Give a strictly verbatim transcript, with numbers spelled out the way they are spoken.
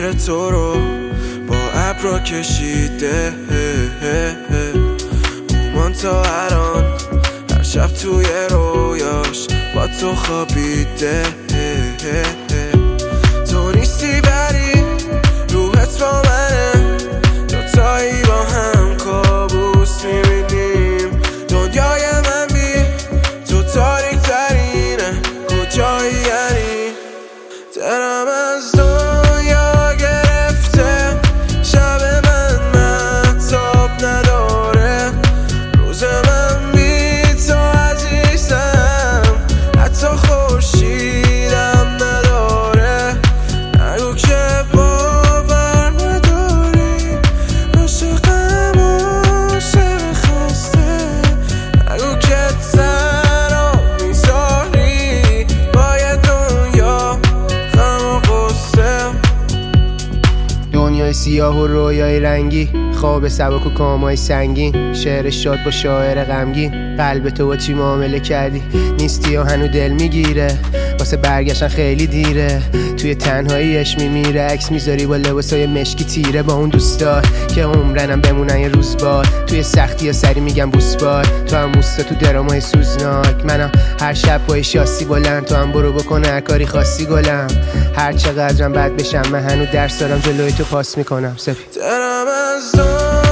تصویر تو رو با ابرا کشیده، اومان تا الان هر شب توی رویاش با تو خوابیده. تو نیستی ولی روحت با منه، دوتایی با هم کابوس میبینیم. دنیای من بی تو تاریک ترینه، کجایی یعنی؟ دلم از دنیا گرفته، شب من مهتاب نداره، روز من بی تو عزیزم، حتی خورشیدم نداره. نگو که باور نداری، عاشقم عاشق خسته، نگو که تنها میذاری باید دنیا غم و غصه. دنیای سیاه و رویای رنگی، خواب سبک و کامای سنگین، شعر شاد با شاعر غمگین. قلب تو با چی معامله کردی؟ نیستی و هنو دل میگیره، واسه برگشتن خیلی دیره. توی تنهاییش میمیره، عکس میذاری با لباسای مشکی تیره، با اون دوستار که عمرنم بمونن یه روز بار. توی سختی یا سری میگم بوسبار، تو هم موستا تو درامای سوزناک. منم هر شب با شاسی بلند، تو هم برو بکن هر کاری خاصی گلم. هر چقدرم بد بشم من هنو درس دارم، جلوی تو پاس میکنم سفید. دلم از